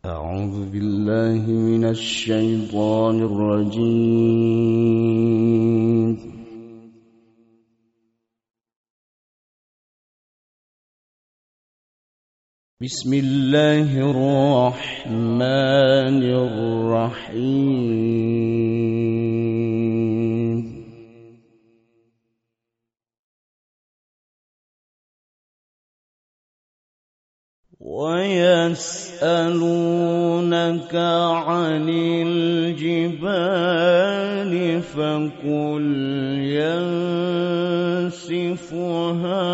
أعوذ بالله من الشيطان الرجيم. بسم الله الرحمن الرحيم. ويسألونك عن الجبال فقل ينسفها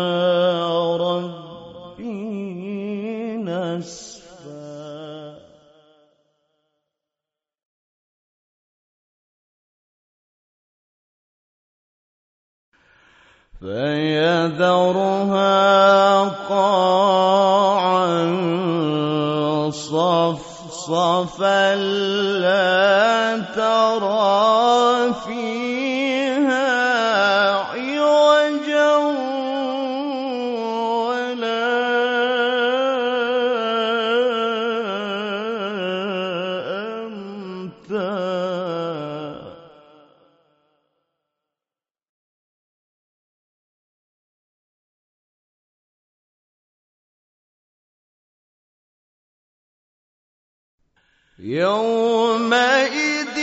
ربي نسفا فيذرها قاعا صفصفا لا ترى فيها عوجا ولا أمتا يومئذ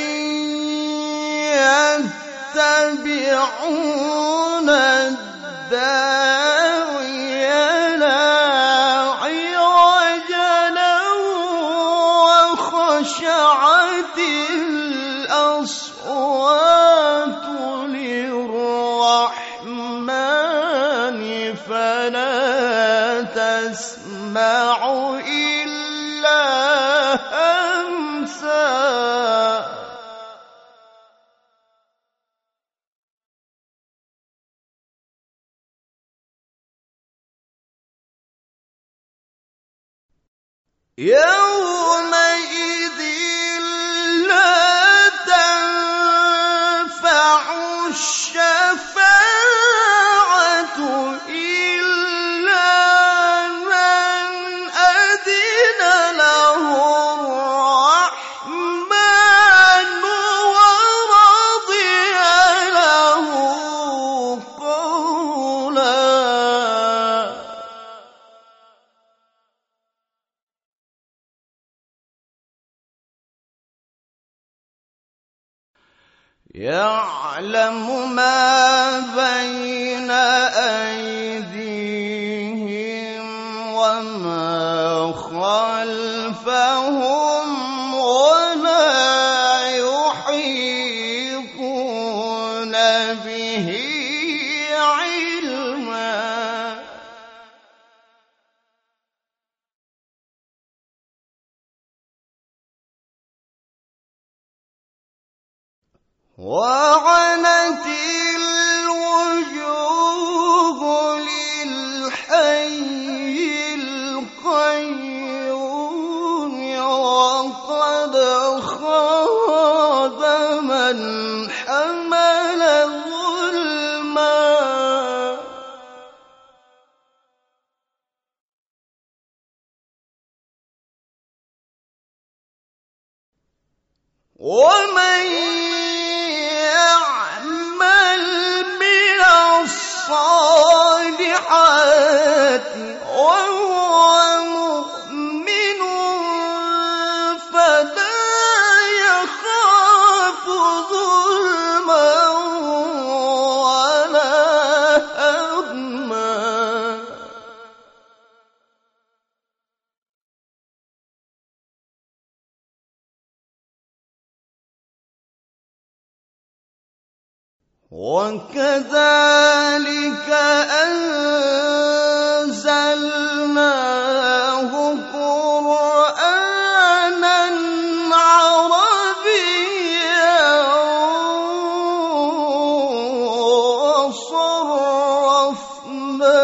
يتبعون الداعي لا عوج له وخشعت الأصوات للرحمن فلا تسمع إلا همسا يومئذ لا تنفع الشفاعة إلا من أذن له الرحمن ورضي له قولا يعلم ما بين أيديهم وما خلفهم ولا يحيطون به علما وعنت الوجوه للحي القيوم وقد خاب من حمل ظلما ومن يعمل من الصالحات وهو مؤمن فلا يخاف ظلما ولا هضما وكذلك أنزلناه قرآنا عربيا وصرفنا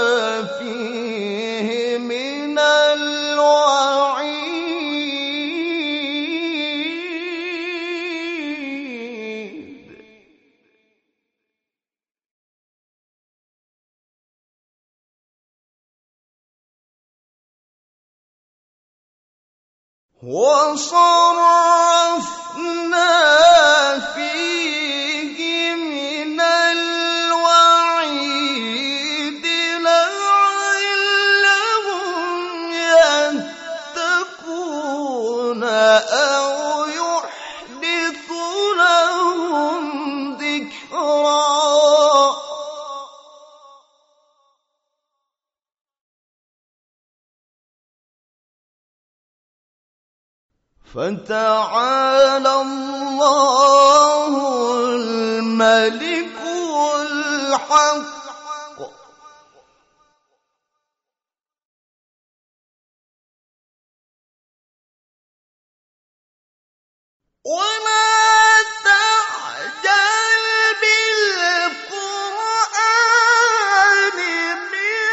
فيه من الوعيد وصرفنا فيه من الوعيد لعلهم يتقون أو يحدث لهم ذكرا. فتعالى الله الملك الحق ولا تعجل بالقرآن من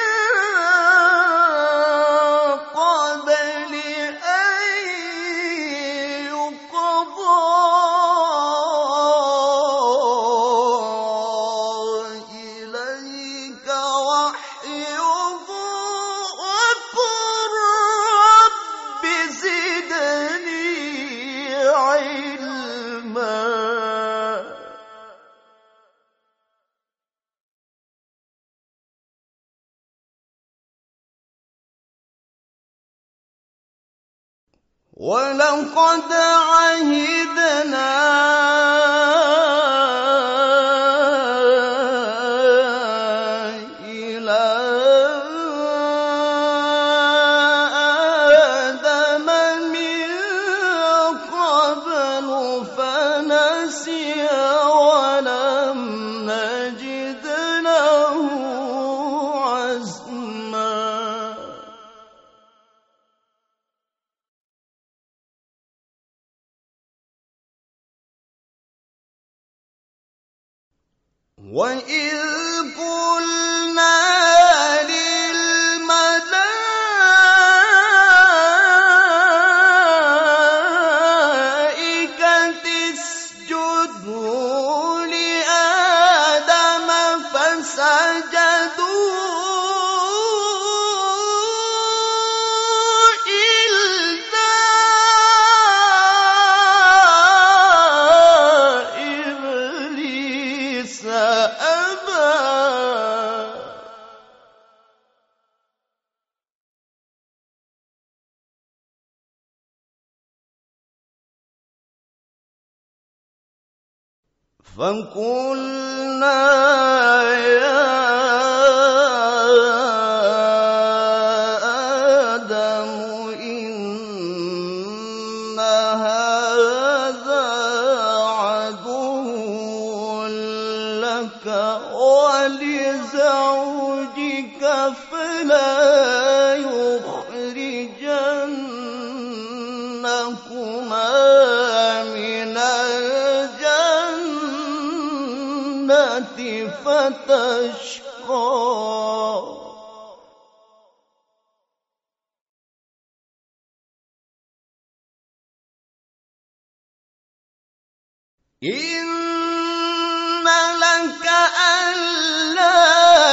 قبل أن يقضى إليك وحيه وقل رب زدني علما. ولقد عهدنا إلى آدم من قبل فنسي ولم نجد له عزما. وَإِذْ قُلْنَا لِلْمَلَائِكَةِ اسْجُدُوا لِآدَمَ فَسَجَدُوا إِلَّا إِبْلِيسَ أَبَى. فَقُلْنَا يَا آدَمُ إِنَّ هَٰذَا عَدُوٌّ لَّكَ وَلِزَوْجِكَ فَلَا يُخْرِجَنَّكُمَا مِنَ الْجَنَّةِ فَتَشْقَىٰ. إِنَّ لَكَ أَلَّا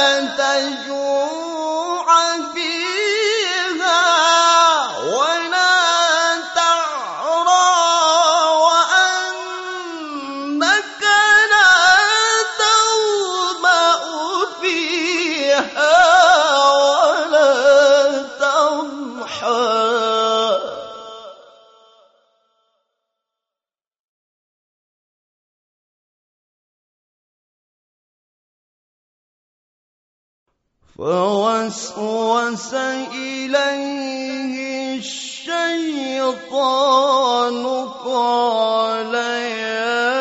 تَجُوعَ فِيهَا وَلَا تَعْرَىٰ وَأَنَّكَ لَا تَظْمَأُ فِيهَا وَلَا تَضْحَىٰ. فوسوس إليه الشيطان قال يا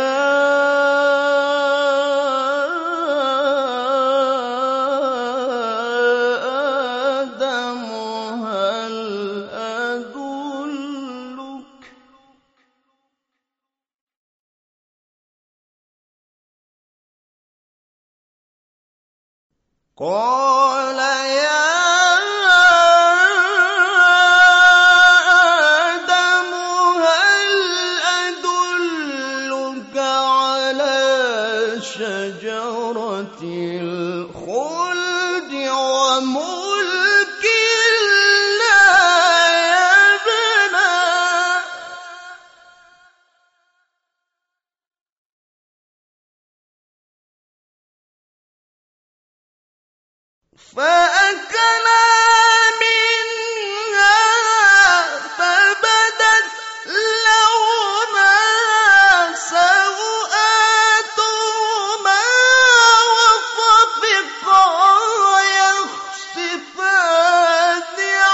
آدم هل أدلك قال يا آدم هل أدلك على شجرة الخلد وملك لا يبلى. فأكلا منها فبدت لهما سوآتهما وطفقا يخصفان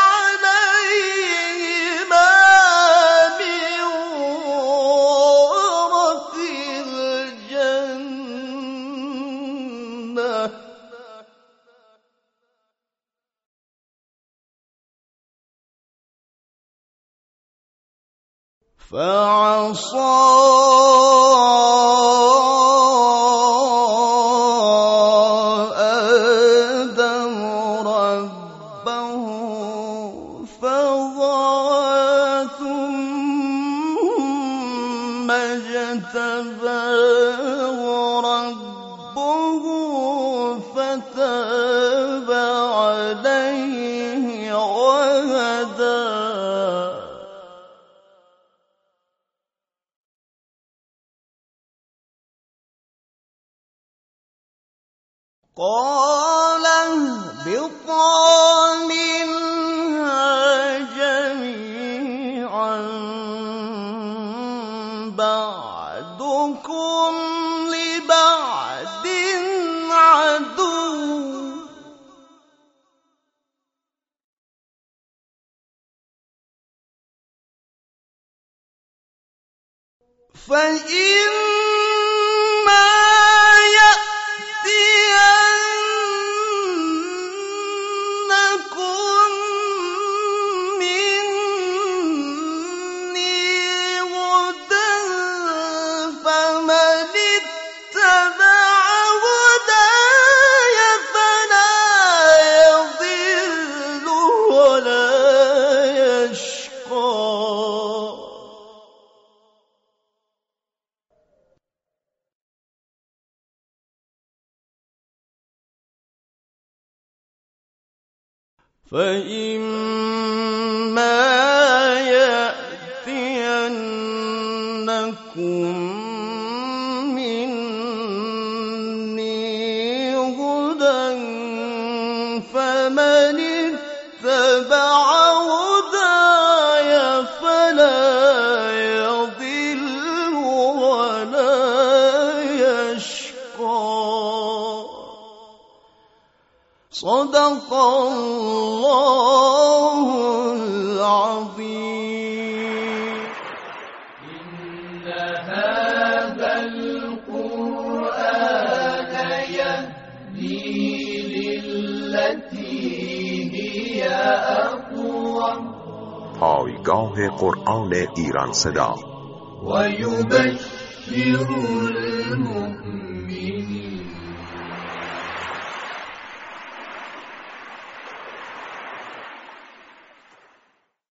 عليهما من ورق الجنة فعصى آدم ربه فغوى ثم اجتباه ربه فتاب عليه وهدى قال اهبطا منها جميعا بعضكم لبعض عدو فإما يأتينكم مني هدى فمن اتبع هداي فلا يضل ولا يشقى فإما يأتينكم مني هدى فمن اتبع هداي فلا يضل ولا يشقى صدق الله العظيم. إن هذا القرآن يهدي للتي هي أقوم پایگاه قرآن ایران صدا ويبشر المؤمنين